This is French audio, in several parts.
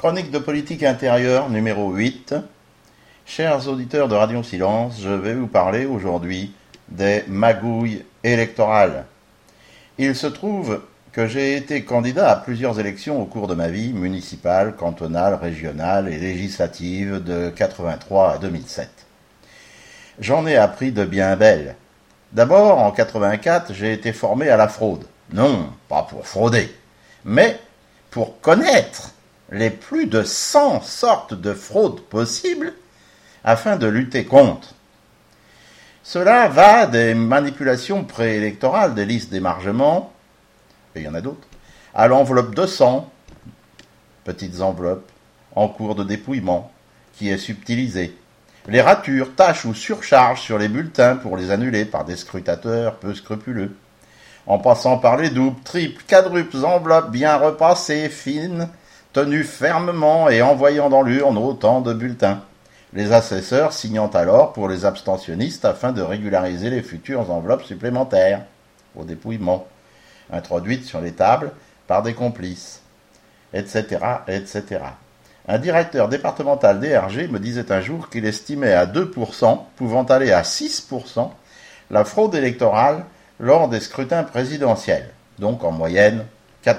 Chronique de politique intérieure numéro 8. Chers auditeurs de Radio Silence, je vais vous parler aujourd'hui des magouilles électorales. Il se trouve que j'ai été candidat à plusieurs élections au cours de ma vie, municipale, cantonale, régionale et législative de 83 à 2007. J'en ai appris de bien belles. D'abord, en 84, j'ai été formé à la fraude. Non, pas pour frauder, mais pour connaître les plus de 100 sortes de fraudes possibles afin de lutter contre. Cela va des manipulations préélectorales des listes d'émargement, et il y en a d'autres, à l'enveloppe de sang, petites enveloppes, en cours de dépouillement, qui est subtilisée, les ratures, taches ou surcharges sur les bulletins pour les annuler par des scrutateurs peu scrupuleux, en passant par les doubles, triples, quadruples enveloppes bien repassées, fines, tenues fermement et envoyant dans l'urne autant de bulletins, les assesseurs signant alors pour les abstentionnistes afin de régulariser les futures enveloppes supplémentaires au dépouillement, introduites sur les tables par des complices, etc., etc. Un directeur départemental DRG me disait un jour qu'il estimait à 2%, pouvant aller à 6%, la fraude électorale lors des scrutins présidentiels, donc en moyenne 4%.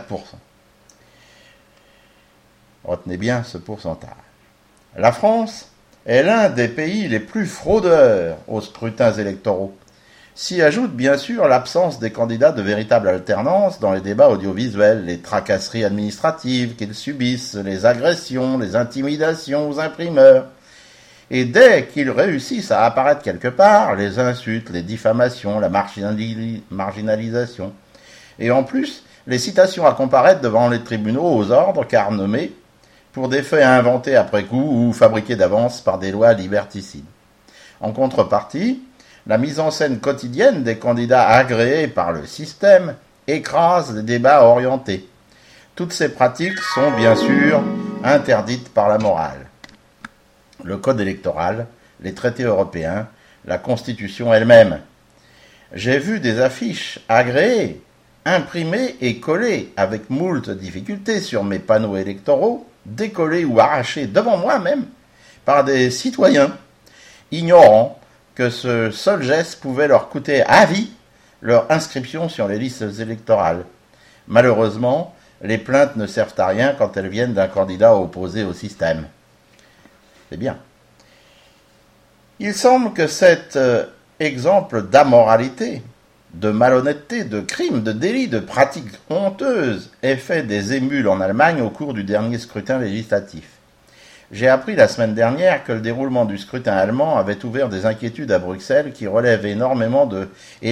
Retenez bien ce pourcentage. La France est l'un des pays les plus fraudeurs aux scrutins électoraux. S'y ajoute bien sûr l'absence des candidats de véritable alternance dans les débats audiovisuels, les tracasseries administratives qu'ils subissent, les agressions, les intimidations aux imprimeurs. Et dès qu'ils réussissent à apparaître quelque part, les insultes, les diffamations, la marginalisation. Et en plus, les citations à comparaître devant les tribunaux aux ordres, car nommés, pour des faits inventés après coup ou fabriqués d'avance par des lois liberticides. En contrepartie, la mise en scène quotidienne des candidats agréés par le système écrase les débats orientés. Toutes ces pratiques sont bien sûr interdites par la morale. Le code électoral, les traités européens, la Constitution elle-même. J'ai vu des affiches agréées, imprimées et collées avec moult difficultés sur mes panneaux électoraux, décollés ou arrachés devant moi même, par des citoyens, ignorant que ce seul geste pouvait leur coûter à vie leur inscription sur les listes électorales. Malheureusement, les plaintes ne servent à rien quand elles viennent d'un candidat opposé au système. C'est bien. Il semble que cet exemple d'amoralité, de malhonnêteté, de crime, de délit, de pratiques honteuses ait fait des émules en Allemagne au cours du dernier scrutin législatif. J'ai appris la semaine dernière que le déroulement du scrutin allemand avait ouvert des inquiétudes à Bruxelles qui relèvent énormément de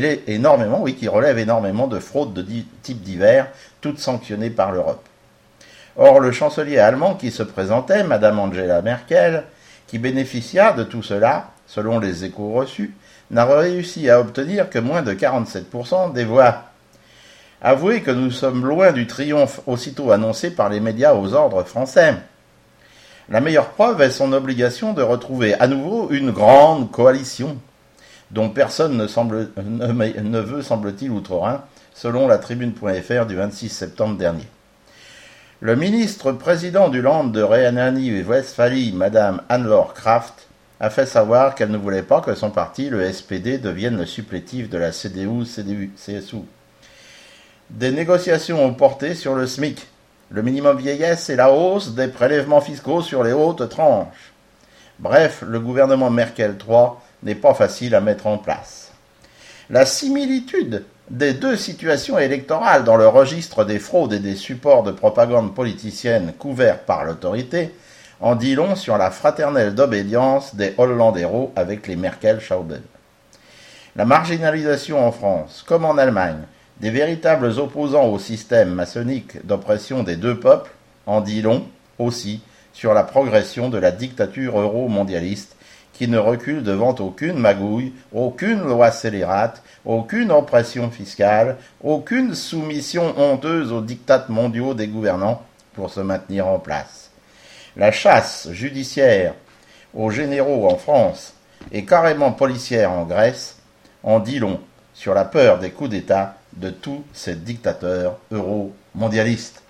fraudes de types divers, toutes sanctionnées par l'Europe. Or, le chancelier allemand qui se présentait, Madame Angela Merkel, qui bénéficia de tout cela, selon les échos reçus, n'a réussi à obtenir que moins de 47% des voix. Avouez que nous sommes loin du triomphe aussitôt annoncé par les médias aux ordres français. La meilleure preuve est son obligation de retrouver à nouveau une grande coalition, dont personne ne veut, semble-t-il, outre-Rhin, selon la tribune.fr du 26 septembre dernier. Le ministre-président du Land de Rhénanie-Westphalie, Madame Anne-Laure Kraft, a fait savoir qu'elle ne voulait pas que son parti, le SPD, devienne le supplétif de la CDU-CSU. Des négociations ont porté sur le SMIC, le minimum vieillesse et la hausse des prélèvements fiscaux sur les hautes tranches. Bref, le gouvernement Merkel III n'est pas facile à mettre en place. La similitude des deux situations électorales dans le registre des fraudes et des supports de propagande politicienne couverts par l'autorité en dit long sur la fraternelle d'obédience des Hollandéros avec les Merkel-Schaubel. La marginalisation en France, comme en Allemagne, des véritables opposants au système maçonnique d'oppression des deux peuples en dit long aussi sur la progression de la dictature euro-mondialiste qui ne recule devant aucune magouille, aucune loi scélérate, aucune oppression fiscale, aucune soumission honteuse aux diktats mondiaux des gouvernants pour se maintenir en place. La chasse judiciaire aux généraux en France et carrément policière en Grèce en dit long sur la peur des coups d'État de tous ces dictateurs euro-mondialistes.